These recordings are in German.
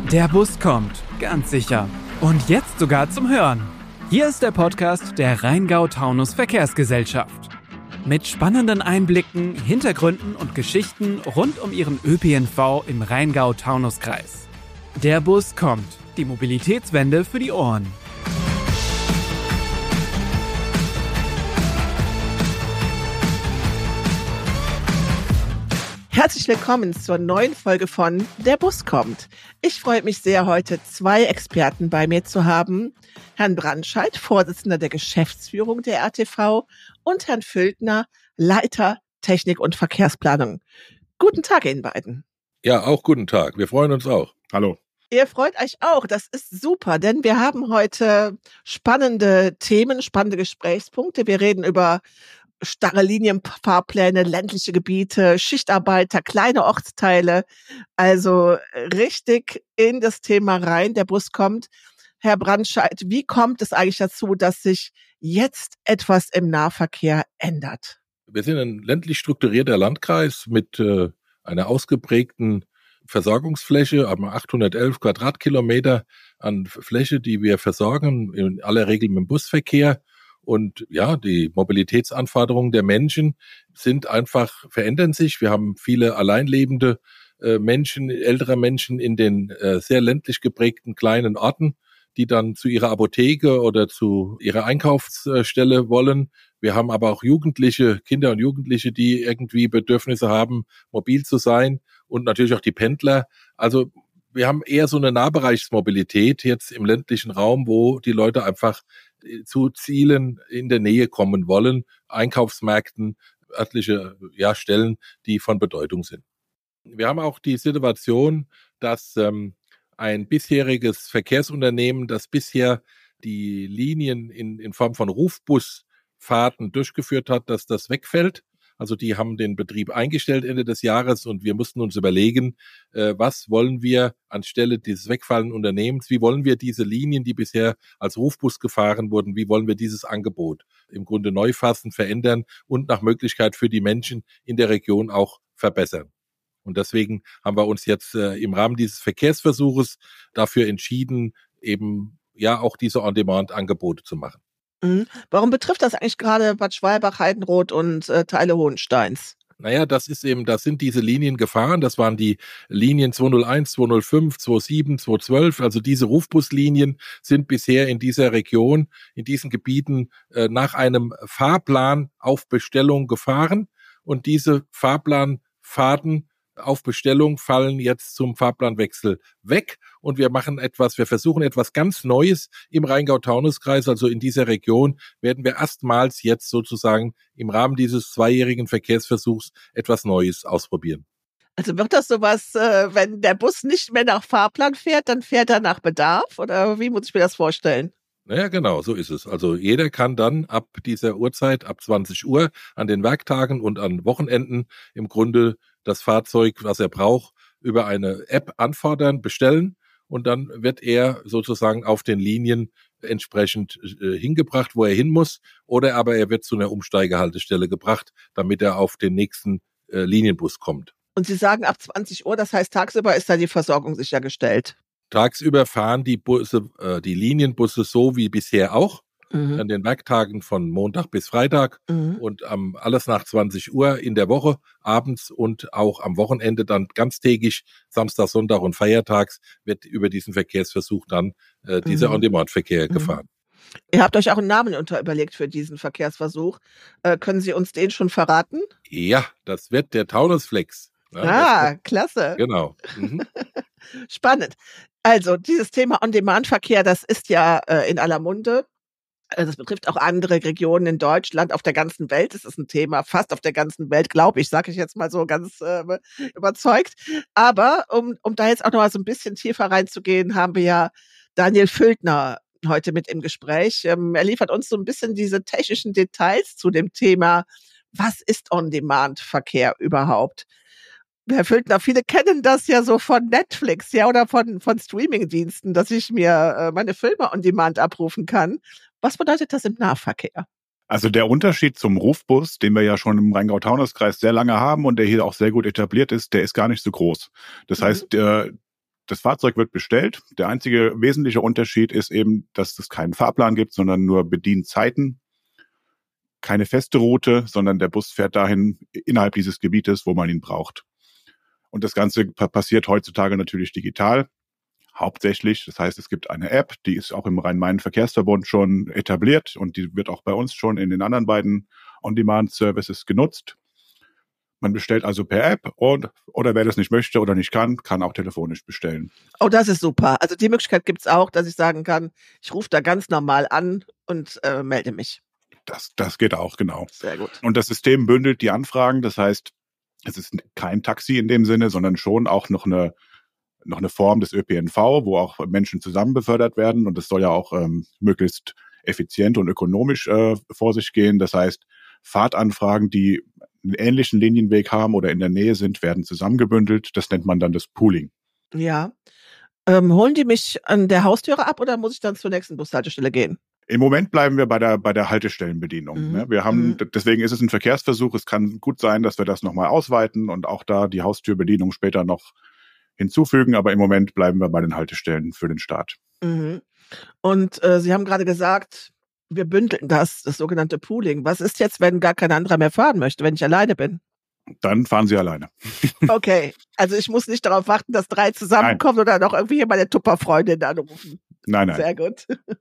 Der Bus kommt, ganz sicher. Und jetzt sogar zum Hören. Hier ist der Podcast der Rheingau-Taunus Verkehrsgesellschaft. Mit spannenden Einblicken, Hintergründen und Geschichten rund um ihren ÖPNV im Rheingau-Taunus-Kreis. Der Bus kommt, die Mobilitätswende für die Ohren. Herzlich willkommen zur neuen Folge von Der Bus kommt. Ich freue mich sehr, heute zwei Experten bei mir zu haben. Herrn Brandscheid, Vorsitzender der Geschäftsführung der RTV und Herrn Füldner, Leiter Technik und Verkehrsplanung. Guten Tag Ihnen beiden. Ja, auch guten Tag. Wir freuen uns auch. Hallo. Ihr freut euch auch. Das ist super, denn wir haben heute spannende Themen, spannende Gesprächspunkte. Wir reden über starre Linienfahrpläne, ländliche Gebiete, Schichtarbeiter, kleine Ortsteile. Also richtig in das Thema rein. Der Bus kommt. Herr Brandscheid, wie kommt es eigentlich dazu, dass sich jetzt etwas im Nahverkehr ändert? Wir sind ein ländlich strukturierter Landkreis mit einer ausgeprägten Versorgungsfläche, aber 811 Quadratkilometer an Fläche, die wir versorgen, in aller Regel mit dem Busverkehr. Und ja, die Mobilitätsanforderungen der Menschen verändern sich. Wir haben viele alleinlebende Menschen, ältere Menschen in den sehr ländlich geprägten kleinen Orten, die dann zu ihrer Apotheke oder zu ihrer Einkaufsstelle wollen. Wir haben aber auch Kinder und Jugendliche, die irgendwie Bedürfnisse haben, mobil zu sein, und natürlich auch die Pendler. Also wir haben eher so eine Nahbereichsmobilität jetzt im ländlichen Raum, wo die Leute einfach zu Zielen in der Nähe kommen wollen, Einkaufsmärkten, örtliche Stellen, die von Bedeutung sind. Wir haben auch die Situation, dass ein bisheriges Verkehrsunternehmen, das bisher die Linien in Form von Rufbusfahrten durchgeführt hat, dass das wegfällt. Also die haben den Betrieb eingestellt Ende des Jahres, und wir mussten uns überlegen, was wollen wir anstelle dieses wegfallenden Unternehmens, wie wollen wir diese Linien, die bisher als Rufbus gefahren wurden, wie wollen wir dieses Angebot im Grunde neu fassen, verändern und nach Möglichkeit für die Menschen in der Region auch verbessern. Und deswegen haben wir uns jetzt im Rahmen dieses Verkehrsversuches dafür entschieden, eben auch diese On-Demand-Angebote zu machen. Warum betrifft das eigentlich gerade Bad Schwalbach, Heidenroth und Teile Hohensteins? Naja, da sind diese Linien gefahren. Das waren die Linien 201, 205, 27, 212. Also diese Rufbuslinien sind bisher in dieser Region, in diesen Gebieten nach einem Fahrplan auf Bestellung gefahren. Und diese Fahrplanfahrten auf Bestellung fallen jetzt zum Fahrplanwechsel weg, und wir versuchen etwas ganz Neues im Rheingau-Taunus-Kreis, also in dieser Region werden wir erstmals jetzt sozusagen im Rahmen dieses 2-jährigen Verkehrsversuchs etwas Neues ausprobieren. Also wird das sowas, wenn der Bus nicht mehr nach Fahrplan fährt, dann fährt er nach Bedarf, oder wie muss ich mir das vorstellen? Naja, genau, so ist es. Also jeder kann dann ab dieser Uhrzeit, ab 20 Uhr an den Werktagen und an Wochenenden im Grunde das Fahrzeug, was er braucht, über eine App anfordern, bestellen, und dann wird er sozusagen auf den Linien entsprechend hingebracht, wo er hin muss, oder aber er wird zu einer Umsteigehaltestelle gebracht, damit er auf den nächsten Linienbus kommt. Und Sie sagen ab 20 Uhr, das heißt tagsüber ist da die Versorgung sichergestellt? Tagsüber fahren die Linienbusse so wie bisher auch, an den Werktagen von Montag bis Freitag, und alles nach 20 Uhr in der Woche, abends und auch am Wochenende dann ganztägig, Samstag, Sonntag und feiertags wird über diesen Verkehrsversuch dann dieser On-Demand-Verkehr gefahren. Ihr habt euch auch einen Namen überlegt für diesen Verkehrsversuch. Können Sie uns den schon verraten? Ja, das wird der Taunusflex. Ja, klasse. Genau. Spannend. Also dieses Thema On-Demand-Verkehr, das ist ja in aller Munde. Das betrifft auch andere Regionen in Deutschland, auf der ganzen Welt. Es ist ein Thema fast auf der ganzen Welt, glaube ich, sage ich jetzt mal so ganz überzeugt. Aber um da jetzt auch noch mal so ein bisschen tiefer reinzugehen, haben wir ja Daniel Füldner heute mit im Gespräch. Er liefert uns so ein bisschen diese technischen Details zu dem Thema, was ist On-Demand-Verkehr überhaupt? Herr Füldner, viele kennen das ja so von Netflix, ja, oder von Streaming-Diensten, dass ich mir meine Filme on Demand abrufen kann. Was bedeutet das im Nahverkehr? Also der Unterschied zum Rufbus, den wir ja schon im Rheingau-Taunus-Kreis sehr lange haben und der hier auch sehr gut etabliert ist, der ist gar nicht so groß. Das heißt, Das Fahrzeug wird bestellt. Der einzige wesentliche Unterschied ist eben, dass es keinen Fahrplan gibt, sondern nur Bedienzeiten. Keine feste Route, sondern der Bus fährt dahin innerhalb dieses Gebietes, wo man ihn braucht. Und das Ganze passiert heutzutage natürlich digital, hauptsächlich. Das heißt, es gibt eine App, die ist auch im Rhein-Main-Verkehrsverbund schon etabliert und die wird auch bei uns schon in den anderen beiden On-Demand-Services genutzt. Man bestellt also per App oder wer das nicht möchte oder nicht kann auch telefonisch bestellen. Oh, das ist super. Also die Möglichkeit gibt's auch, dass ich sagen kann, ich rufe da ganz normal an und melde mich. Das geht auch, genau. Sehr gut. Und das System bündelt die Anfragen. Das heißt, es ist kein Taxi in dem Sinne, sondern schon auch noch eine Form des ÖPNV, wo auch Menschen zusammen befördert werden. Und das soll ja auch möglichst effizient und ökonomisch vor sich gehen. Das heißt, Fahrtanfragen, die einen ähnlichen Linienweg haben oder in der Nähe sind, werden zusammengebündelt. Das nennt man dann das Pooling. Ja. Holen die mich an der Haustüre ab oder muss ich dann zur nächsten Bushaltestelle gehen? Im Moment bleiben wir bei der Haltestellenbedienung. Ne? Wir haben, deswegen ist es ein Verkehrsversuch. Es kann gut sein, dass wir das nochmal ausweiten und auch da die Haustürbedienung später noch hinzufügen. Aber im Moment bleiben wir bei den Haltestellen für den Start. Mhm. Und Sie haben gerade gesagt, wir bündeln das sogenannte Pooling. Was ist jetzt, wenn gar kein anderer mehr fahren möchte, wenn ich alleine bin? Dann fahren Sie alleine. Okay, also ich muss nicht darauf warten, dass 3 zusammenkommen oder noch irgendwie hier meine Tupper-Freundin anrufen. Nein. Sehr gut.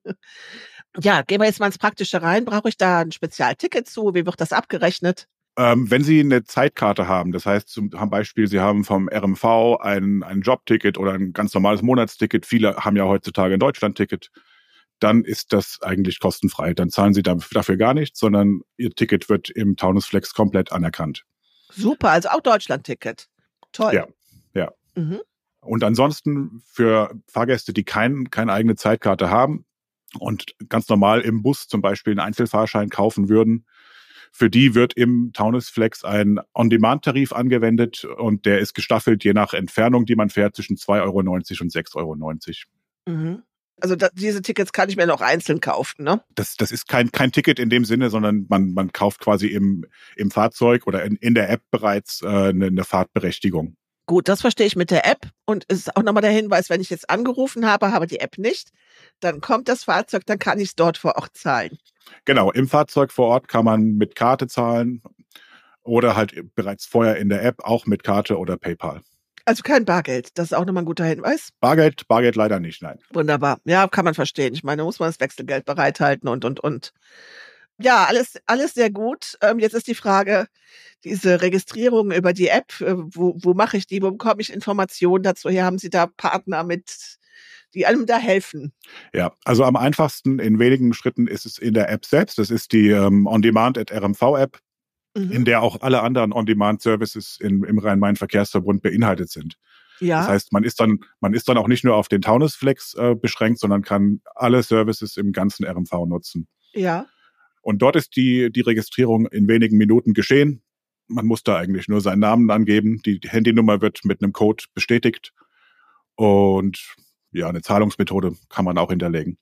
Ja, gehen wir jetzt mal ins Praktische rein. Brauche ich da ein Spezialticket zu? Wie wird das abgerechnet? Wenn Sie eine Zeitkarte haben, das heißt zum Beispiel, Sie haben vom RMV ein Jobticket oder ein ganz normales Monatsticket, viele haben ja heutzutage ein Deutschlandticket, dann ist das eigentlich kostenfrei. Dann zahlen Sie dafür gar nichts, sondern Ihr Ticket wird im Taunusflex komplett anerkannt. Super, also auch Deutschlandticket. Toll. Ja. Mhm. Und ansonsten für Fahrgäste, die keine eigene Zeitkarte haben und ganz normal im Bus zum Beispiel einen Einzelfahrschein kaufen würden, für die wird im Taunusflex ein On-Demand-Tarif angewendet und der ist gestaffelt je nach Entfernung, die man fährt, zwischen 2,90 € und 6,90 €. Mhm. Also diese Tickets kann ich mir noch einzeln kaufen, ne? Das ist kein Ticket in dem Sinne, sondern man kauft quasi im Fahrzeug oder in der App bereits eine Fahrtberechtigung. Gut, das verstehe ich mit der App und es ist auch nochmal der Hinweis, wenn ich jetzt angerufen habe die App nicht, dann kommt das Fahrzeug, dann kann ich es dort vor Ort zahlen. Genau, im Fahrzeug vor Ort kann man mit Karte zahlen oder halt bereits vorher in der App auch mit Karte oder PayPal. Also kein Bargeld, das ist auch nochmal ein guter Hinweis. Bargeld leider nicht, nein. Wunderbar, ja, kann man verstehen. Ich meine, da muss man das Wechselgeld bereithalten und. Ja, alles sehr gut. Jetzt ist die Frage, diese Registrierung über die App, wo mache ich die, wo bekomme ich Informationen dazu? Hier haben Sie da Partner die einem da helfen. Ja, also am einfachsten in wenigen Schritten ist es in der App selbst. Das ist die On-Demand@RMV-App, in der auch alle anderen On-Demand-Services im Rhein-Main-Verkehrsverbund beinhaltet sind. Ja. Das heißt, man ist dann auch nicht nur auf den Taunusflex beschränkt, sondern kann alle Services im ganzen RMV nutzen. Ja. Und dort ist die Registrierung in wenigen Minuten geschehen. Man muss da eigentlich nur seinen Namen angeben. Die Handynummer wird mit einem Code bestätigt. Und ja, eine Zahlungsmethode kann man auch hinterlegen.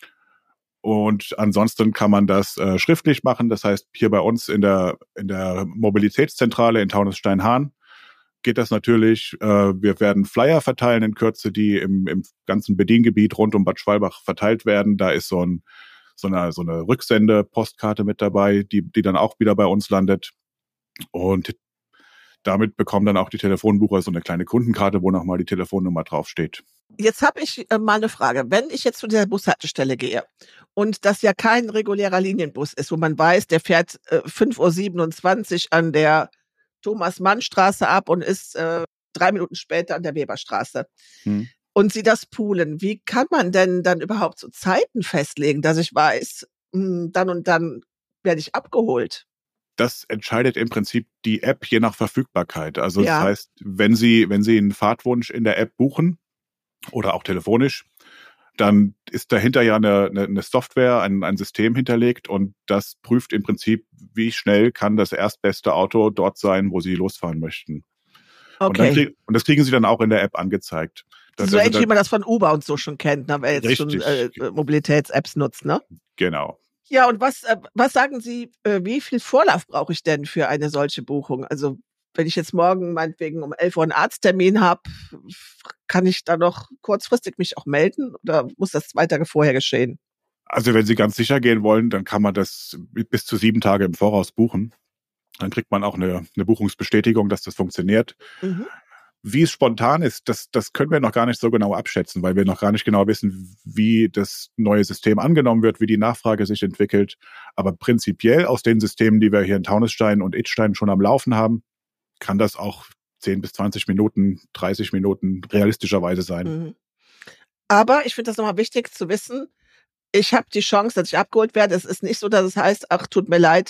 Und ansonsten kann man das schriftlich machen. Das heißt, hier bei uns in der Mobilitätszentrale in Taunus-Steinhahn geht das natürlich. Wir werden Flyer verteilen in Kürze, die im ganzen Bediengebiet rund um Bad Schwalbach verteilt werden. Da ist so eine Rücksende-Postkarte mit dabei, die dann auch wieder bei uns landet. Und damit bekommen dann auch die Telefonbucher so eine kleine Kundenkarte, wo nochmal die Telefonnummer draufsteht. Jetzt habe ich mal eine Frage. Wenn ich jetzt zu der Bushaltestelle gehe und das ja kein regulärer Linienbus ist, wo man weiß, der fährt 5:27 Uhr an der Thomas-Mann-Straße ab und ist 3 Minuten später an der Weberstraße. Und Sie das poolen, wie kann man denn dann überhaupt so Zeiten festlegen, dass ich weiß, dann und dann werde ich abgeholt? Das entscheidet im Prinzip die App je nach Verfügbarkeit. Also Das heißt, wenn Sie einen Fahrtwunsch in der App buchen oder auch telefonisch, dann ist dahinter ja eine Software, ein System hinterlegt und das prüft im Prinzip, wie schnell kann das erstbeste Auto dort sein, wo Sie losfahren möchten. Okay. Und das kriegen Sie dann auch in der App angezeigt. So ähnlich wie man das von Uber und so schon kennt, ne? Wer jetzt schon Mobilitäts-Apps nutzt, ne? Genau. Ja, und was sagen Sie, wie viel Vorlauf brauche ich denn für eine solche Buchung? Also wenn ich jetzt morgen meinetwegen um 11 Uhr einen Arzttermin habe, kann ich da noch kurzfristig mich auch melden oder muss das 2 Tage vorher geschehen? Also wenn Sie ganz sicher gehen wollen, dann kann man das bis zu 7 Tage im Voraus buchen. Dann kriegt man auch eine Buchungsbestätigung, dass das funktioniert. Mhm. Wie es spontan ist, das können wir noch gar nicht so genau abschätzen, weil wir noch gar nicht genau wissen, wie das neue System angenommen wird, wie die Nachfrage sich entwickelt. Aber prinzipiell aus den Systemen, die wir hier in Taunusstein und Idstein schon am Laufen haben, kann das auch 10 bis 20 Minuten, 30 Minuten realistischerweise sein. Mhm. Aber ich finde das nochmal wichtig zu wissen, ich habe die Chance, dass ich abgeholt werde. Es ist nicht so, dass es heißt, ach, tut mir leid,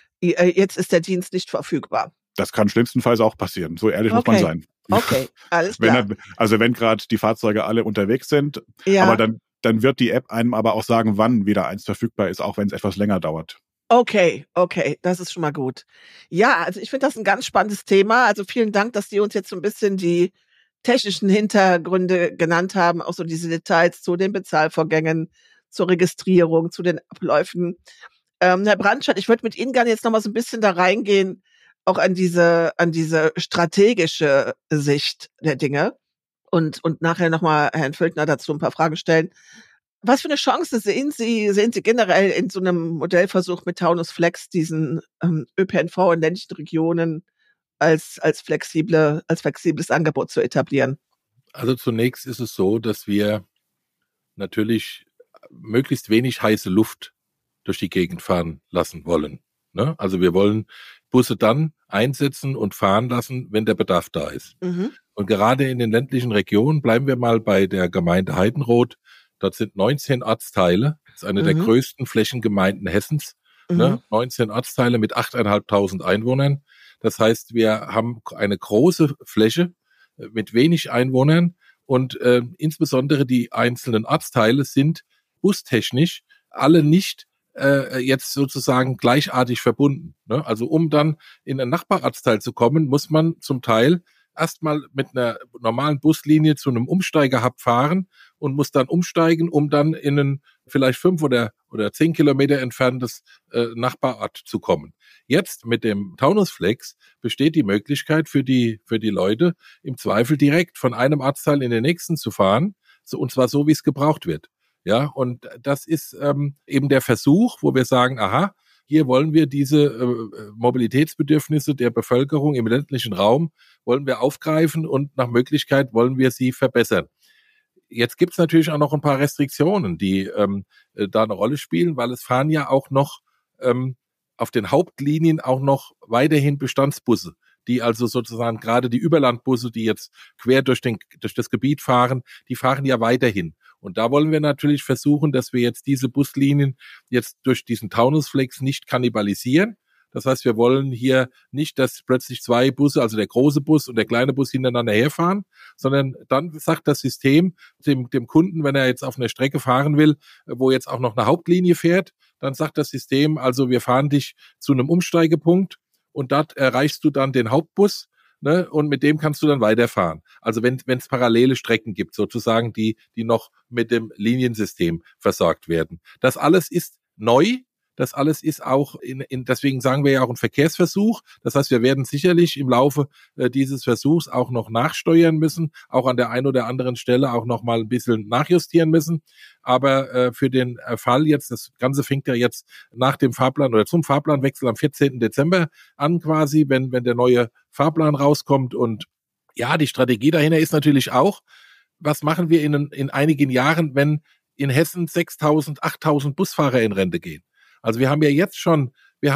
jetzt ist der Dienst nicht verfügbar. Das kann schlimmstenfalls auch passieren. So ehrlich muss man sein. Okay, alles klar. Wenn gerade die Fahrzeuge alle unterwegs sind, Ja. aber dann wird die App einem aber auch sagen, wann wieder eins verfügbar ist, auch wenn es etwas länger dauert. Okay, das ist schon mal gut. Ja, also ich finde das ein ganz spannendes Thema. Also vielen Dank, dass Sie uns jetzt so ein bisschen die technischen Hintergründe genannt haben, auch so diese Details zu den Bezahlvorgängen, zur Registrierung, zu den Abläufen. Herr Brandstadt, ich würde mit Ihnen gerne jetzt noch mal so ein bisschen da reingehen, auch an diese strategische Sicht der Dinge und nachher noch mal Herrn Völkner dazu ein paar Fragen stellen. Was für eine Chance sehen Sie generell in so einem Modellversuch mit Taunus Flex, diesen ÖPNV in ländlichen Regionen als flexibles Angebot zu etablieren? Also zunächst ist es so, dass wir natürlich möglichst wenig heiße Luft durch die Gegend fahren lassen wollen. Ne? Also wir wollen Busse dann einsetzen und fahren lassen, wenn der Bedarf da ist. Mhm. Und gerade in den ländlichen Regionen, bleiben wir mal bei der Gemeinde Heidenroth, dort sind 19 Ortsteile, das ist eine der größten Flächengemeinden Hessens, ne? 19 Ortsteile mit 8.500 Einwohnern. Das heißt, wir haben eine große Fläche mit wenig Einwohnern und insbesondere die einzelnen Ortsteile sind bustechnisch alle nicht jetzt sozusagen gleichartig verbunden. Ne? Also um dann in einen Nachbarortsteil zu kommen, muss man zum Teil erstmal mit einer normalen Buslinie zu einem Umsteiger-Hub fahren und muss dann umsteigen, um dann in ein vielleicht 5 oder 10 Kilometer entferntes Nachbarort zu kommen. Jetzt mit dem Taunus Flex besteht die Möglichkeit für die Leute im Zweifel direkt von einem Ortsteil in den nächsten zu fahren, und zwar so, wie es gebraucht wird. Ja, und das ist eben der Versuch, wo wir sagen, aha, hier wollen wir diese Mobilitätsbedürfnisse der Bevölkerung im ländlichen Raum, wollen wir aufgreifen und nach Möglichkeit wollen wir sie verbessern. Jetzt gibt's natürlich auch noch ein paar Restriktionen, die da eine Rolle spielen, weil es fahren ja auch noch auf den Hauptlinien auch noch weiterhin Bestandsbusse, die also sozusagen gerade die Überlandbusse, die jetzt quer durch das Gebiet fahren, die fahren ja weiterhin. Und da wollen wir natürlich versuchen, dass wir jetzt diese Buslinien jetzt durch diesen Taunus Flex nicht kannibalisieren. Das heißt, wir wollen hier nicht, dass plötzlich 2 Busse, also der große Bus und der kleine Bus hintereinander herfahren, sondern dann sagt das System dem Kunden, wenn er jetzt auf einer Strecke fahren will, wo jetzt auch noch eine Hauptlinie fährt, dann sagt das System, also wir fahren dich zu einem Umsteigepunkt und dort erreichst du dann den Hauptbus, ne, und mit dem kannst du dann weiterfahren. Also wenn es parallele Strecken gibt, sozusagen, die noch mit dem Liniensystem versorgt werden. Das alles ist neu. Das alles ist auch deswegen sagen wir ja auch ein Verkehrsversuch. Das heißt, wir werden sicherlich im Laufe dieses Versuchs auch noch nachsteuern müssen, auch an der einen oder anderen Stelle auch noch mal ein bisschen nachjustieren müssen. Aber für den Fall jetzt, das Ganze fängt ja jetzt nach dem Fahrplan oder zum Fahrplanwechsel am 14. Dezember an quasi, wenn der neue Fahrplan rauskommt. Und ja, die Strategie dahinter ist natürlich auch, was machen wir in einigen Jahren, wenn in Hessen 6.000, 8.000 Busfahrer in Rente gehen? Also wir haben ja jetzt schon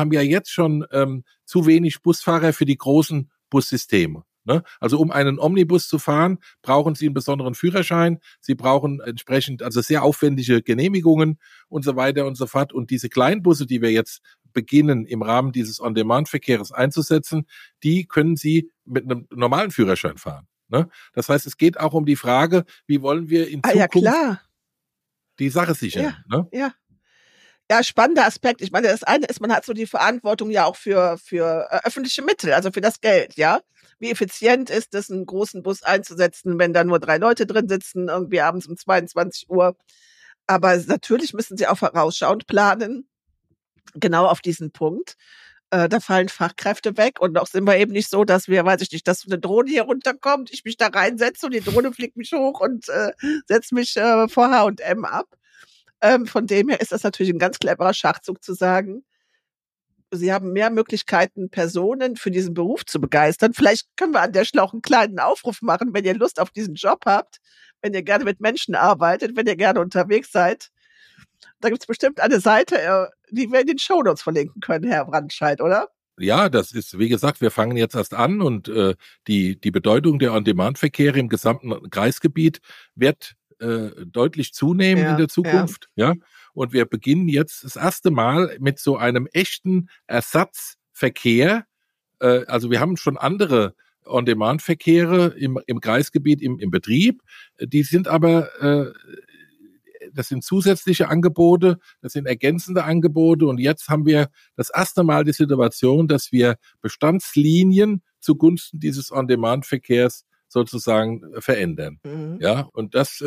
zu wenig Busfahrer für die großen Bussysteme. Ne? Also um einen Omnibus zu fahren, brauchen Sie einen besonderen Führerschein. Sie brauchen entsprechend also sehr aufwendige Genehmigungen und so weiter und so fort. Und diese Kleinbusse, die wir jetzt beginnen im Rahmen dieses On-Demand-Verkehrs einzusetzen, die können Sie mit einem normalen Führerschein fahren. Ne? Das heißt, es geht auch um die Frage, wie wollen wir in Zukunft die Sache sichern. Ja, ne? ja. Ja, spannender Aspekt. Ich meine, das eine ist, man hat so die Verantwortung ja auch für öffentliche Mittel, also für das Geld, ja. Wie effizient ist es, einen großen Bus einzusetzen, wenn da nur 3 Leute drin sitzen, irgendwie abends um 22 Uhr. Aber natürlich müssen sie auch vorausschauend planen, genau auf diesen Punkt. Da fallen Fachkräfte weg und noch sind wir eben nicht so, dass wir, weiß ich nicht, dass so eine Drohne hier runterkommt, ich mich da reinsetze und die Drohne fliegt mich hoch und setzt mich vor H&M ab. Von dem her ist das natürlich ein ganz cleverer Schachzug zu sagen, Sie haben mehr Möglichkeiten, Personen für diesen Beruf zu begeistern. Vielleicht können wir an der Stelle auch einen kleinen Aufruf machen, wenn ihr Lust auf diesen Job habt, wenn ihr gerne mit Menschen arbeitet, wenn ihr gerne unterwegs seid. Da gibt's bestimmt eine Seite, die wir in den Shownotes verlinken können, Herr Brandscheid, oder? Ja, das ist, wie gesagt, wir fangen jetzt erst an und die Bedeutung der On-Demand-Verkehre im gesamten Kreisgebiet wird deutlich zunehmen in der Zukunft. Ja. Und wir beginnen jetzt das erste Mal mit so einem echten Ersatzverkehr. Also wir haben schon andere On-Demand-Verkehre im Kreisgebiet im Betrieb. Die sind aber das sind zusätzliche Angebote, das sind ergänzende Angebote und jetzt haben wir das erste Mal die Situation, dass wir Bestandslinien zugunsten dieses On-Demand-Verkehrs sozusagen verändern. Mhm. Ja, und das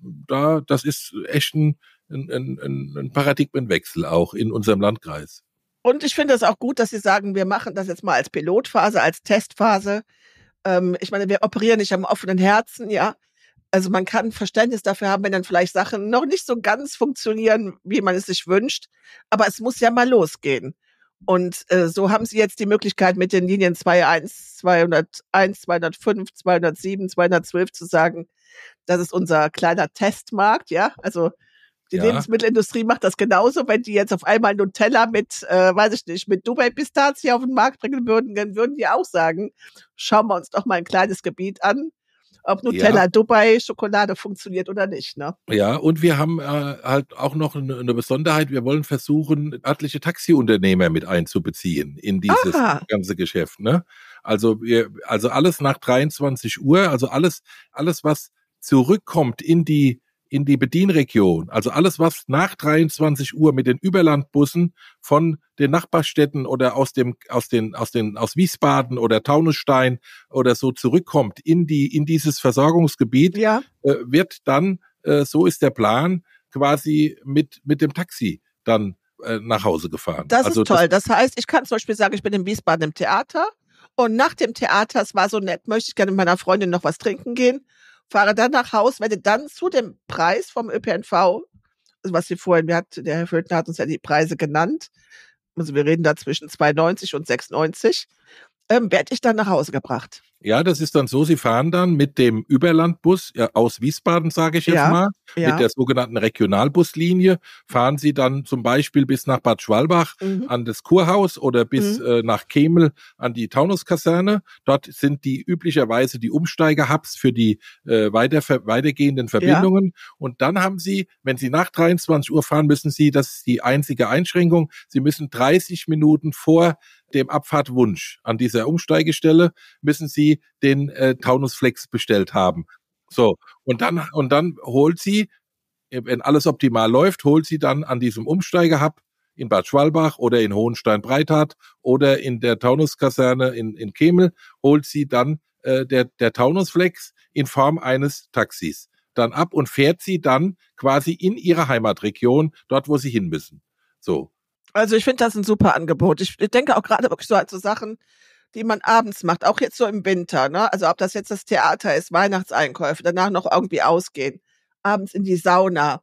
ist echt ein Paradigmenwechsel auch in unserem Landkreis. Und ich finde es auch gut, dass Sie sagen, wir machen das jetzt mal als Pilotphase, als Testphase. Ich meine, wir operieren nicht am offenen Herzen, ja. Also man kann Verständnis dafür haben, wenn dann vielleicht Sachen noch nicht so ganz funktionieren, wie man es sich wünscht. Aber es muss ja mal losgehen. Und so haben Sie jetzt die Möglichkeit, mit den Linien 201, 201, 205, 207, 212 zu sagen, das ist unser kleiner Testmarkt, ja. Also die Lebensmittelindustrie macht das genauso. Wenn die jetzt auf einmal Nutella mit, weiß ich nicht, mit Dubai-Pistazie auf den Markt bringen würden, dann würden die auch sagen, schauen wir uns doch mal ein kleines Gebiet an, ob Nutella Dubai Schokolade funktioniert oder nicht, ne? Ja, und wir haben halt auch noch eine Besonderheit. Wir wollen versuchen, örtliche Taxiunternehmer mit einzubeziehen in dieses ganze Geschäft, ne? Also alles nach 23 Uhr, also alles, was zurückkommt in die Bedienregion, also alles, was nach 23 Uhr mit den Überlandbussen von den Nachbarstädten oder aus Wiesbaden oder Taunusstein oder so zurückkommt in dieses Versorgungsgebiet, wird dann, so ist der Plan, quasi mit dem Taxi dann nach Hause gefahren. Das ist toll. Das heißt, ich kann zum Beispiel sagen, ich bin in Wiesbaden im Theater und nach dem Theater, es war so nett, möchte ich gerne mit meiner Freundin noch was trinken gehen, fahre dann nach Haus, werde dann zu dem Preis vom ÖPNV, was wir vorhin, der Herr Földner hat uns ja die Preise genannt, also wir reden da zwischen 2,90 und 6,90, werde ich dann nach Hause gebracht. Ja, das ist dann so, Sie fahren dann mit dem Überlandbus aus Wiesbaden, sage ich jetzt mal, mit der sogenannten Regionalbuslinie, fahren Sie dann zum Beispiel bis nach Bad Schwalbach an das Kurhaus oder bis nach Kemel an die Taunuskaserne. Dort sind üblicherweise die Umsteiger-Hubs für die weitergehenden Verbindungen. Und dann haben Sie, wenn Sie nach 23 Uhr fahren, das ist die einzige Einschränkung, Sie müssen 30 Minuten vor dem Abfahrtwunsch an dieser Umsteigestelle müssen Sie den Taunusflex bestellt haben. So, und dann holt Sie, wenn alles optimal läuft, holt Sie dann an diesem Umsteiger-Hub in Bad Schwalbach oder in Hohenstein-Breithart oder in der Taunuskaserne in Kemel, holt Sie dann der Taunusflex in Form eines Taxis dann ab und fährt Sie dann quasi in Ihre Heimatregion, dort wo Sie hin müssen. So. Also ich finde das ein super Angebot. Ich denke auch gerade wirklich so an so Sachen, die man abends macht, auch jetzt so im Winter, ne? Also ob das jetzt das Theater ist, Weihnachtseinkäufe, danach noch irgendwie ausgehen, abends in die Sauna.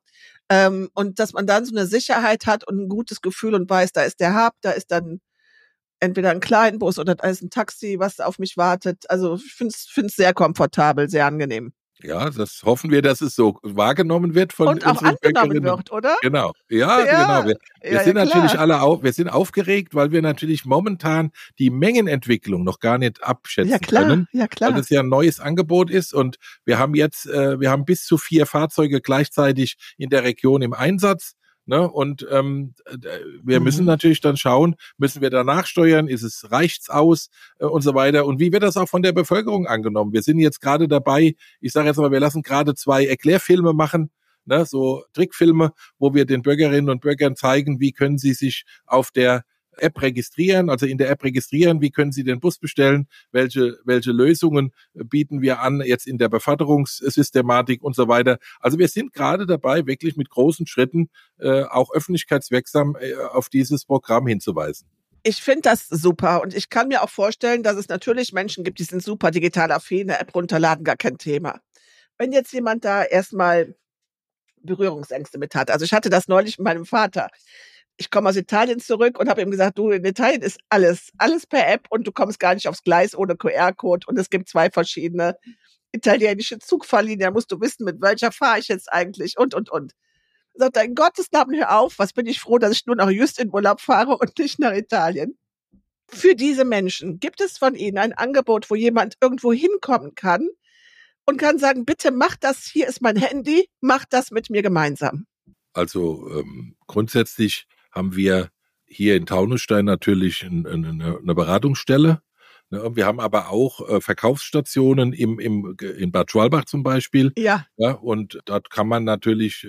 Und dass man dann so eine Sicherheit hat und ein gutes Gefühl und weiß, da ist der Hub, da ist dann entweder ein Kleinbus oder da ist ein Taxi, was auf mich wartet. Also ich finde es sehr komfortabel, sehr angenehm. Ja, das hoffen wir, dass es so wahrgenommen wird von und auch angenommen wird, oder? Genau, genau. Wir sind natürlich wir sind aufgeregt, weil wir natürlich momentan die Mengenentwicklung noch gar nicht abschätzen können. Ja, klar. Weil das ja ein neues Angebot ist und wir haben bis zu 4 Fahrzeuge gleichzeitig in der Region im Einsatz. Ne? Und wir müssen natürlich dann schauen, müssen wir danach steuern, reicht's aus und so weiter. Und wie wird das auch von der Bevölkerung angenommen? Wir sind jetzt gerade dabei, ich sage jetzt mal, wir lassen gerade 2 Erklärfilme machen, ne? So Trickfilme, wo wir den Bürgerinnen und Bürgern zeigen, wie können sie sich auf der App registrieren, also in der App registrieren, wie können Sie den Bus bestellen, welche Lösungen bieten wir an, jetzt in der Beförderungssystematik und so weiter. Also wir sind gerade dabei, wirklich mit großen Schritten auch öffentlichkeitswirksam auf dieses Programm hinzuweisen. Ich finde das super und ich kann mir auch vorstellen, dass es natürlich Menschen gibt, die sind super digital affin, eine App runterladen, gar kein Thema. Wenn jetzt jemand da erstmal Berührungsängste mit hat. Also ich hatte das neulich mit meinem Vater. Ich komme aus Italien zurück und habe ihm gesagt, du, in Italien ist alles per App und du kommst gar nicht aufs Gleis ohne QR-Code und es gibt 2 verschiedene italienische Zugfahrlinien, da musst du wissen, mit welcher fahre ich jetzt eigentlich und. Sagt er, in Gottes Namen, hör auf, was bin ich froh, dass ich nur nach just in Urlaub fahre und nicht nach Italien. Für diese Menschen gibt es von Ihnen ein Angebot, wo jemand irgendwo hinkommen kann und kann sagen, bitte mach das, hier ist mein Handy, mach das mit mir gemeinsam. Also grundsätzlich haben wir hier in Taunusstein natürlich eine Beratungsstelle. Wir haben aber auch Verkaufsstationen in Bad Schwalbach zum Beispiel. Ja. Ja, und dort kann man natürlich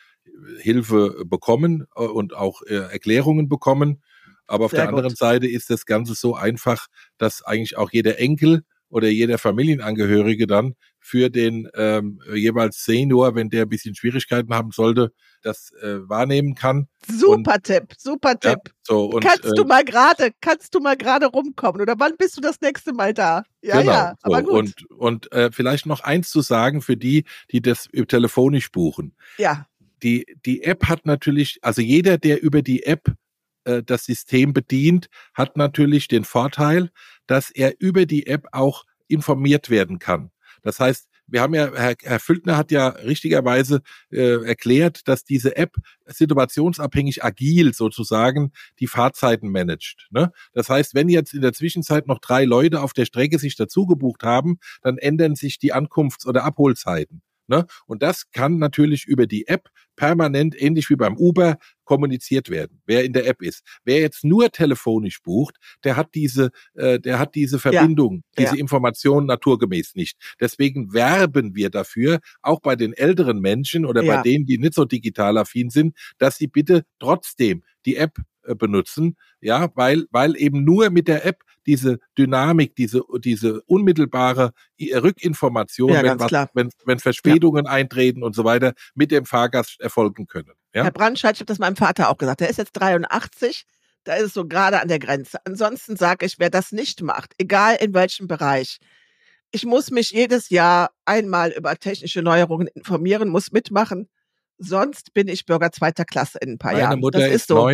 Hilfe bekommen und auch Erklärungen bekommen. Aber auf Sehr der anderen Seite ist das Ganze so einfach, dass eigentlich auch jeder Enkel oder jeder Familienangehörige dann für den jeweils Senior, wenn der ein bisschen Schwierigkeiten haben sollte, das wahrnehmen kann. Super Tipp. Ja, so, und, kannst du mal gerade rumkommen oder wann bist du das nächste Mal da? Ja, genau, ja, aber so. gut. Und vielleicht noch eins zu sagen für die das telefonisch buchen. Ja. Die App hat natürlich, also jeder, der über die App das System bedient, hat natürlich den Vorteil, dass er über die App auch informiert werden kann. Das heißt, wir haben ja, Herr Füldner hat ja richtigerweise erklärt, dass diese App situationsabhängig agil sozusagen die Fahrzeiten managt. Ne? Das heißt, wenn jetzt in der Zwischenzeit noch 3 Leute auf der Strecke sich dazu gebucht haben, dann ändern sich die Ankunfts- oder Abholzeiten. Ne? Und das kann natürlich über die App permanent, ähnlich wie beim Uber, kommuniziert werden, wer in der App ist. Wer jetzt nur telefonisch bucht, der hat diese Verbindung, diese Information naturgemäß nicht. Deswegen werben wir dafür, auch bei den älteren Menschen oder bei denen, die nicht so digital affin sind, dass sie bitte trotzdem die App benutzen, ja, weil eben nur mit der App diese Dynamik, diese unmittelbare Rückinformation, wenn Verspätungen eintreten und so weiter, mit dem Fahrgast erfolgen können. Ja? Herr Brandscheid, ich habe das meinem Vater auch gesagt, der ist jetzt 83, da ist es so gerade an der Grenze. Ansonsten sage ich, wer das nicht macht, egal in welchem Bereich, ich muss mich jedes Jahr einmal über technische Neuerungen informieren, muss mitmachen, sonst bin ich Bürger 2. Klasse in ein paar Jahren. Meine Mutter ist so.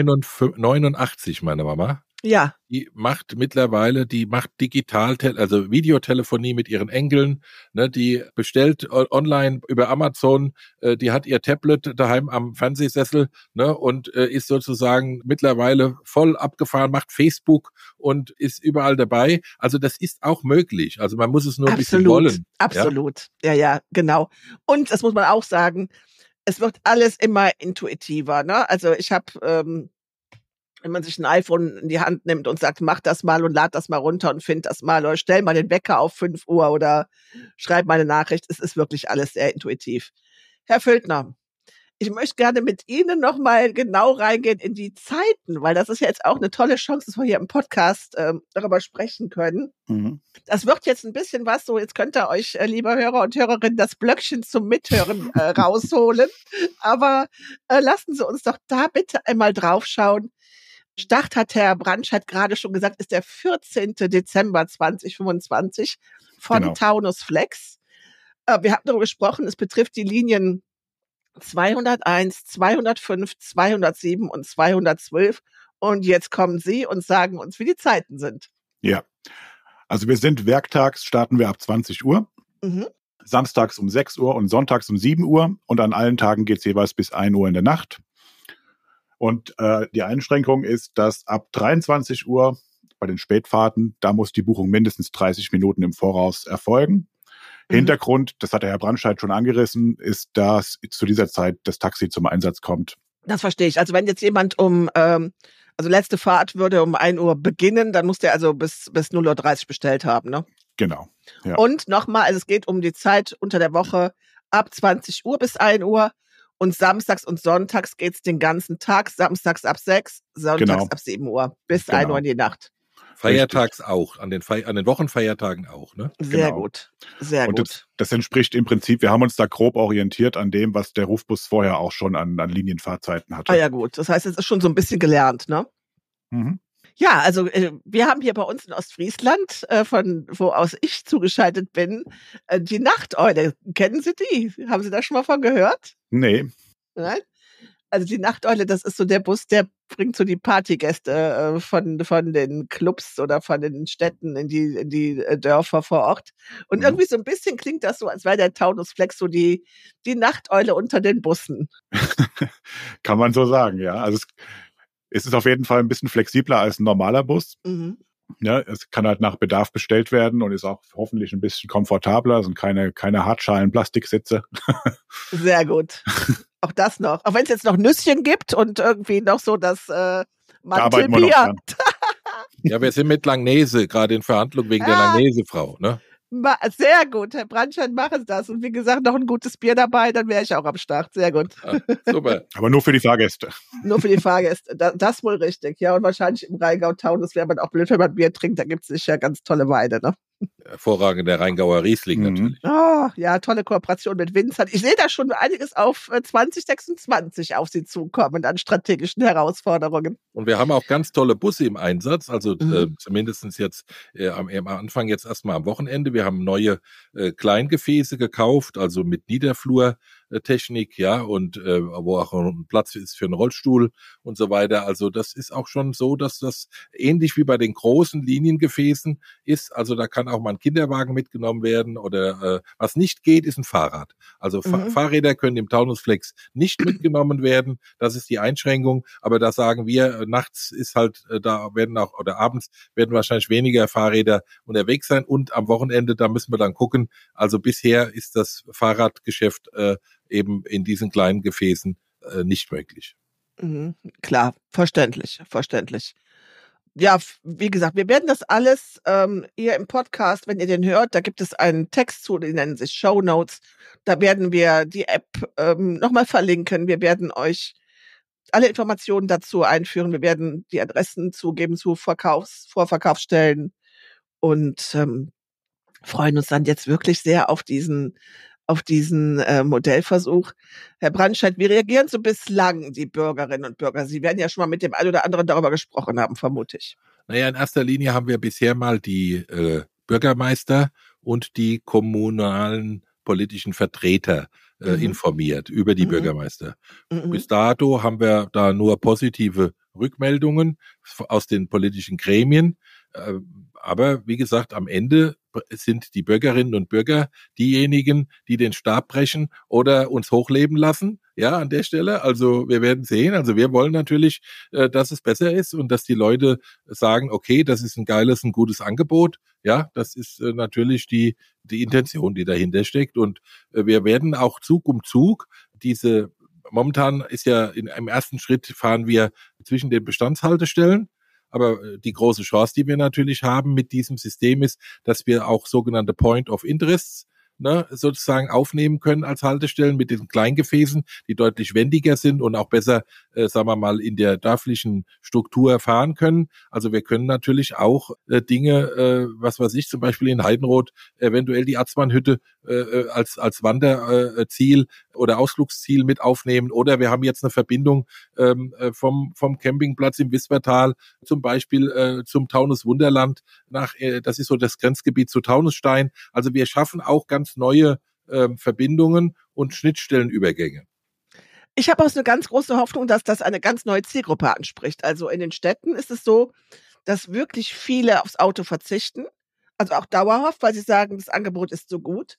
89, meine Mama. Ja. Die macht digital, also Videotelefonie mit ihren Enkeln, ne, die bestellt online über Amazon, die hat ihr Tablet daheim am Fernsehsessel, ne, und ist sozusagen mittlerweile voll abgefahren, macht Facebook und ist überall dabei. Also das ist auch möglich. Also man muss es nur ein bisschen wollen. Absolut. Ja, genau. Und das muss man auch sagen, es wird alles immer intuitiver, ne? Also ich habe wenn man sich ein iPhone in die Hand nimmt und sagt, mach das mal und lad das mal runter und find das mal oder stell mal den Wecker auf 5 Uhr oder schreib mal eine Nachricht. Es ist wirklich alles sehr intuitiv. Herr Füldner, ich möchte gerne mit Ihnen nochmal genau reingehen in die Zeiten, weil das ist ja jetzt auch eine tolle Chance, dass wir hier im Podcast darüber sprechen können. Mhm. Das wird jetzt ein bisschen was, so jetzt könnt ihr euch, lieber Hörer und Hörerinnen, das Blöckchen zum Mithören rausholen. Aber lassen Sie uns doch da bitte einmal draufschauen. Start, hat Herr Brandscheid gerade schon gesagt, ist der 14. Dezember 2025 von Taunus Flex. Wir haben darüber gesprochen, es betrifft die Linien 201, 205, 207 und 212. Und jetzt kommen Sie und sagen uns, wie die Zeiten sind. Ja, also wir sind werktags, starten wir ab 20 Uhr, samstags um 6 Uhr und sonntags um 7 Uhr und an allen Tagen geht es jeweils bis 1 Uhr in der Nacht. Und die Einschränkung ist, dass ab 23 Uhr bei den Spätfahrten, da muss die Buchung mindestens 30 Minuten im Voraus erfolgen. Hintergrund, das hat der Herr Brandscheid schon angerissen, ist, dass zu dieser Zeit das Taxi zum Einsatz kommt. Das verstehe ich. Also wenn jetzt jemand also letzte Fahrt würde um 1 Uhr beginnen, dann muss der also bis 0:30 Uhr bestellt haben, ne? Genau. Ja. Und nochmal, also es geht um die Zeit unter der Woche ab 20 Uhr bis 1 Uhr. Und samstags und sonntags geht's den ganzen Tag, samstags ab 6, sonntags ab 7 Uhr bis 1 Uhr in die Nacht. Feiertags auch, an den Wochenfeiertagen auch, ne? Sehr gut, sehr und gut. Das entspricht im Prinzip, wir haben uns da grob orientiert an dem, was der Rufbus vorher auch schon an Linienfahrzeiten hatte. Ah ja gut, das heißt, es ist schon so ein bisschen gelernt, ne? Mhm. Ja, also wir haben hier bei uns in Ostfriesland, von wo aus ich zugeschaltet bin, die Nachteule. Kennen Sie die? Haben Sie da schon mal von gehört? Nee. Nein? Also die Nachteule, das ist so der Bus, der bringt so die Partygäste von den Clubs oder von den Städten in die Dörfer vor Ort. Und Mhm. irgendwie so ein bisschen klingt das so, als wäre der Taunus Flex so die Nachteule unter den Bussen. Kann man so sagen, ja. Also es ist auf jeden Fall ein bisschen flexibler als ein normaler Bus. Mhm. Ja, es kann halt nach Bedarf bestellt werden und ist auch hoffentlich ein bisschen komfortabler, sind keine Hartschalen-Plastiksitze. Sehr gut. Auch das noch. Auch wenn es jetzt noch Nüsschen gibt und irgendwie noch so das Da arbeiten wir noch Mantelbier. dran. Ja, wir sind mit Langnese gerade in Verhandlung wegen der Ah. Langnese-Frau, ne? Sehr gut, Herr Brandschein, machen Sie das. Und wie gesagt, noch ein gutes Bier dabei, dann wäre ich auch am Start. Sehr gut. Ah, super. Aber nur für die Fahrgäste. Nur für die Fahrgäste. Das wohl richtig. Ja, und wahrscheinlich im Rheingau-Taunus wäre man auch blöd, wenn man Bier trinkt. Da gibt es sicher ganz tolle Weine, ne? Hervorragender Rheingauer Riesling natürlich. Oh, ja, tolle Kooperation mit Winzern. Ich sehe da schon einiges auf 2026 auf Sie zukommen an strategischen Herausforderungen. Und wir haben auch ganz tolle Busse im Einsatz, also zumindest jetzt am Anfang jetzt erstmal am Wochenende. Wir haben neue Kleingefäße gekauft, also mit Niederflurtechnik, ja, und wo auch ein Platz ist für einen Rollstuhl und so weiter. Also das ist auch schon so, dass das ähnlich wie bei den großen Liniengefäßen ist. Also da kann auch mal ein Kinderwagen mitgenommen werden oder was nicht geht, ist ein Fahrrad. Also Fahrräder können im Taunusflex nicht mitgenommen werden. Das ist die Einschränkung. Aber da sagen wir, nachts ist halt, da werden auch, oder abends werden wahrscheinlich weniger Fahrräder unterwegs sein und am Wochenende, da müssen wir dann gucken. Also bisher ist das Fahrradgeschäft eben in diesen kleinen Gefäßen nicht möglich. Mhm. Klar, verständlich. Ja, wie gesagt, wir werden das alles hier im Podcast, wenn ihr den hört, da gibt es einen Text zu, die nennen sich Shownotes. Da werden wir die App nochmal verlinken. Wir werden euch alle Informationen dazu einführen. Wir werden die Adressen zugeben zu Vorverkaufsstellen und freuen uns dann jetzt wirklich sehr auf diesen Modellversuch. Herr Brandscheid, wie reagieren so bislang die Bürgerinnen und Bürger? Sie werden ja schon mal mit dem einen oder anderen darüber gesprochen haben, vermute ich. Naja, in erster Linie haben wir bisher mal die Bürgermeister und die kommunalen politischen Vertreter informiert über die Bürgermeister. Bis dato haben wir da nur positive Rückmeldungen aus den politischen Gremien. Aber wie gesagt, am Ende sind die Bürgerinnen und Bürger diejenigen, die den Stab brechen oder uns hochleben lassen. Ja, an der Stelle. Also wir werden sehen. Also wir wollen natürlich, dass es besser ist und dass die Leute sagen, okay, das ist ein gutes Angebot. Ja, das ist natürlich die Intention, die dahinter steckt. Und wir werden auch Zug um Zug momentan ist ja im ersten Schritt fahren wir zwischen den Bestandshaltestellen. Aber die große Chance, die wir natürlich haben mit diesem System ist, dass wir auch sogenannte Point of Interests sozusagen aufnehmen können als Haltestellen mit den Kleingefäßen, die deutlich wendiger sind und auch besser, sagen wir mal, in der dörflichen Struktur fahren können. Also wir können natürlich auch Dinge, was weiß ich, zum Beispiel in Heidenroth, eventuell die Atzmannhütte als Wanderziel oder Ausflugsziel mit aufnehmen. Oder wir haben jetzt eine Verbindung vom Campingplatz im Wispertal zum Beispiel zum Taunus Wunderland das ist so das Grenzgebiet zu Taunusstein. Also wir schaffen auch ganz neue Verbindungen und Schnittstellenübergänge. Ich habe auch so eine ganz große Hoffnung, dass das eine ganz neue Zielgruppe anspricht. Also in den Städten ist es so, dass wirklich viele aufs Auto verzichten. Also auch dauerhaft, weil sie sagen, das Angebot ist so gut.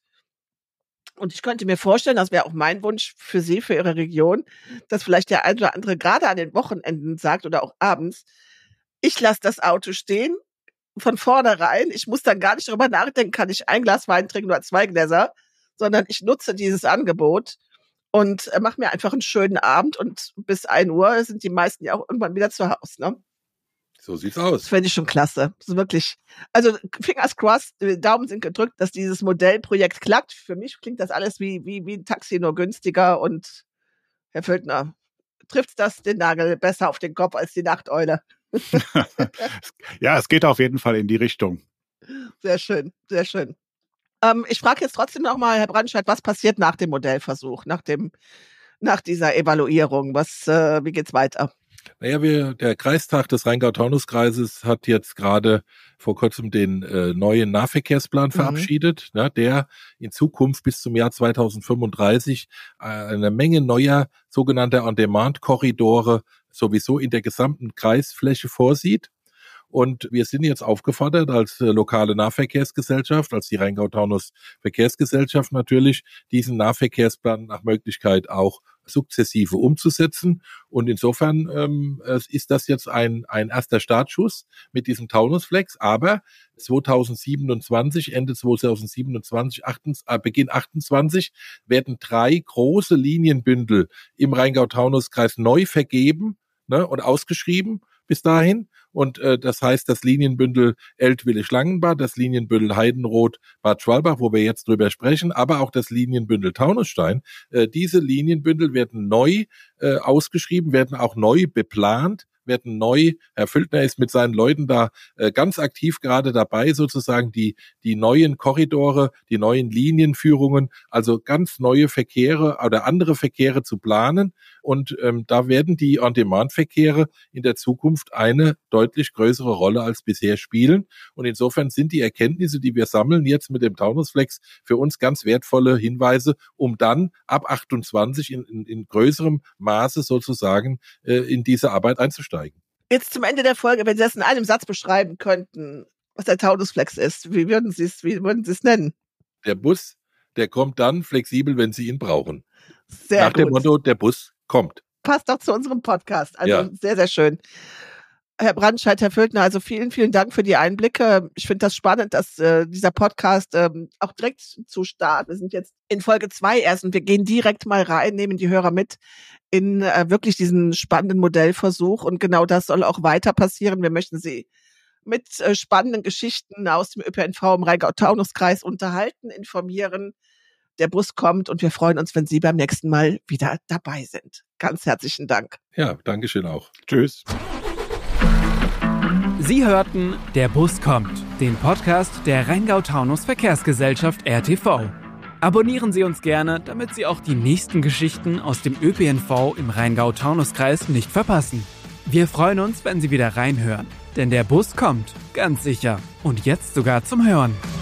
Und ich könnte mir vorstellen, das wäre auch mein Wunsch für Sie, für Ihre Region, dass vielleicht der ein oder andere gerade an den Wochenenden sagt oder auch abends, ich lasse das Auto stehen, von vornherein. Ich muss dann gar nicht darüber nachdenken, kann ich ein Glas Wein trinken oder 2 Gläser, sondern ich nutze dieses Angebot und mache mir einfach einen schönen Abend und bis 1 Uhr sind die meisten ja auch irgendwann wieder zu Hause, ne? So sieht's Das aus. fände ich schon klasse. Das ist wirklich, also Fingers crossed, Daumen sind gedrückt, dass dieses Modellprojekt klappt. Für mich klingt das alles wie ein Taxi, nur günstiger und Herr Völkner, trifft das den Nagel besser auf den Kopf als die Nachteule. Ja, es geht auf jeden Fall in die Richtung. Sehr schön, sehr schön. Ich frage jetzt trotzdem nochmal, Herr Brandscheid, was passiert nach dem Modellversuch, nach dieser Evaluierung? Wie geht's weiter? Naja, der Kreistag des Rheingau-Taunus-Kreises hat jetzt gerade vor kurzem den neuen Nahverkehrsplan verabschiedet, der in Zukunft bis zum Jahr 2035 eine Menge neuer sogenannter On-Demand-Korridore sowieso in der gesamten Kreisfläche vorsieht. Und wir sind jetzt aufgefordert als lokale Nahverkehrsgesellschaft, als die Rheingau-Taunus Verkehrsgesellschaft natürlich, diesen Nahverkehrsplan nach Möglichkeit auch sukzessive umzusetzen. Und insofern ist das jetzt ein erster Startschuss mit diesem Taunusflex. Aber 2027, Ende 2027, Beginn 28 werden 3 große Linienbündel im Rheingau-Taunus-Kreis neu vergeben, und ausgeschrieben bis dahin. Und das heißt, das Linienbündel Eltville-Schlangenbad, das Linienbündel Heidenroth-Bad Schwalbach, wo wir jetzt drüber sprechen, aber auch das Linienbündel Taunusstein. Diese Linienbündel werden neu ausgeschrieben, werden auch neu beplant, werden neu. Herr Füldner ist mit seinen Leuten da ganz aktiv gerade dabei, sozusagen die neuen Korridore, die neuen Linienführungen, also ganz neue Verkehre oder andere Verkehre zu planen. Und da werden die On-Demand-Verkehre in der Zukunft eine deutlich größere Rolle als bisher spielen. Und insofern sind die Erkenntnisse, die wir sammeln jetzt mit dem Taunusflex, für uns ganz wertvolle Hinweise, um dann ab 28 in größerem Maße sozusagen in diese Arbeit einzusteigen. Jetzt zum Ende der Folge, wenn Sie das in einem Satz beschreiben könnten, was der Taunusflex ist, wie würden Sie es nennen? Der Bus, der kommt dann flexibel, wenn Sie ihn brauchen. Sehr Nach gut. dem Motto, der Bus kommt. Passt auch zu unserem Podcast. Also Sehr, sehr schön. Herr Brandscheid, Herr Füldner, also vielen, vielen Dank für die Einblicke. Ich finde das spannend, dass dieser Podcast auch direkt zu Start, wir sind jetzt in Folge 2 erst und wir gehen direkt mal rein, nehmen die Hörer mit in wirklich diesen spannenden Modellversuch und genau das soll auch weiter passieren. Wir möchten Sie mit spannenden Geschichten aus dem ÖPNV im Rheingau-Taunus-Kreis unterhalten, informieren. Der Bus kommt und wir freuen uns, wenn Sie beim nächsten Mal wieder dabei sind. Ganz herzlichen Dank. Ja, Dankeschön auch. Tschüss. Sie hörten Der Bus kommt, den Podcast der Rheingau-Taunus Verkehrsgesellschaft RTV. Abonnieren Sie uns gerne, damit Sie auch die nächsten Geschichten aus dem ÖPNV im Rheingau-Taunus-Kreis nicht verpassen. Wir freuen uns, wenn Sie wieder reinhören, denn der Bus kommt, ganz sicher. Und jetzt sogar zum Hören.